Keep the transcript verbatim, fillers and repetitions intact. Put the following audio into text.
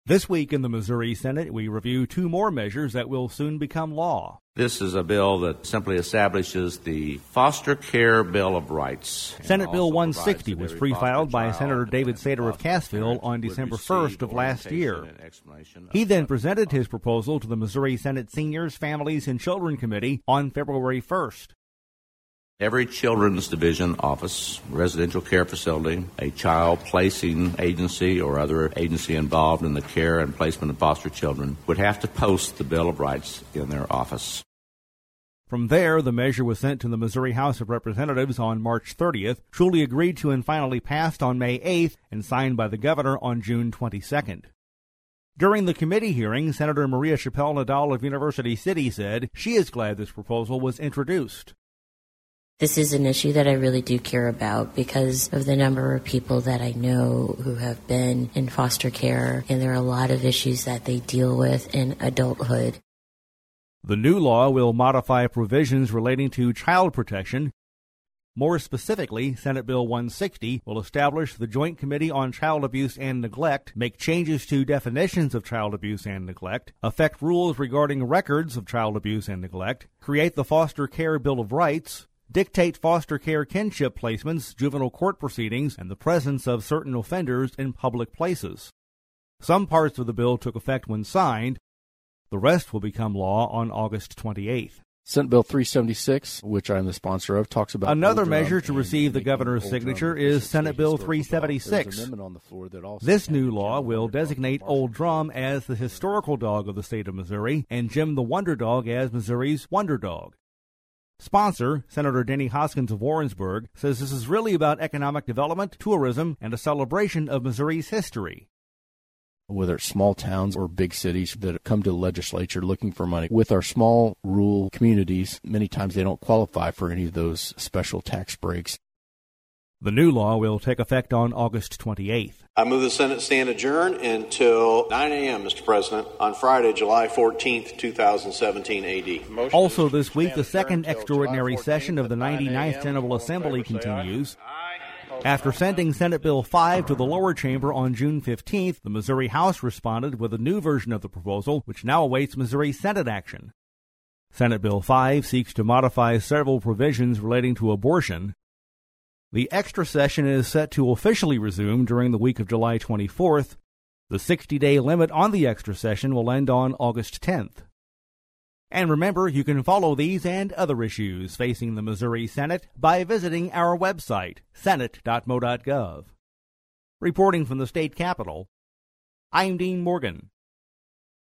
This week in the Missouri Senate, we review two more measures that will soon become law. This is a bill that simply establishes the Foster Care Bill of Rights. Senate Bill one sixty was pre-filed by Senator David Sater of Cassville on December first of last year. He then presented his proposal to the Missouri Senate Seniors, Families, and Children Committee on February first. Every Children's Division office, residential care facility, a child placing agency or other agency involved in the care and placement of foster children would have to post the Bill of Rights in their office. From there, the measure was sent to the Missouri House of Representatives on March thirtieth, truly agreed to and finally passed on May eighth, and signed by the governor on June twenty-second. During the committee hearing, Senator Maria Chappelle Nadal of University City said she is glad this proposal was introduced. This is an issue that I really do care about because of the number of people that I know who have been in foster care, and there are a lot of issues that they deal with in adulthood. The new law will modify provisions relating to child protection. More specifically, Senate Bill one sixty will establish the Joint Committee on Child Abuse and Neglect, make changes to definitions of child abuse and neglect, affect rules regarding records of child abuse and neglect, create the Foster Care Bill of Rights, dictate foster care kinship placements, juvenile court proceedings, and the presence of certain offenders in public places. Some parts of the bill took effect when signed. The rest will become law on August twenty-eighth. Senate Bill three seventy-six, which I'm the sponsor of, talks about... Another measure to receive the governor's signature is Senate Bill three seventy-six. This new law will designate Old Drum as the historical dog of the state of Missouri and Jim the Wonder Dog as Missouri's Wonder Dog. Sponsor, Senator Denny Hoskins of Warrensburg, says this is really about economic development, tourism, and a celebration of Missouri's history. Whether it's small towns or big cities that come to the legislature looking for money, with our small rural communities, many times they don't qualify for any of those special tax breaks. The new law will take effect on August twenty-eighth. I move the Senate stand adjourned until nine a.m., Mister President, on Friday, July fourteenth, twenty seventeen A D. Also this week, the second extraordinary session of the ninety-ninth General Assembly continues. After sending Senate Bill five to the lower chamber on June fifteenth, the Missouri House responded with a new version of the proposal, which now awaits Missouri Senate action. Senate Bill five seeks to modify several provisions relating to abortion. The extra session is set to officially resume during the week of July twenty-fourth. The sixty-day limit on the extra session will end on August tenth. And remember, you can follow these and other issues facing the Missouri Senate by visiting our website, senate dot mo dot gov. Reporting from the state capitol, I'm Dean Morgan.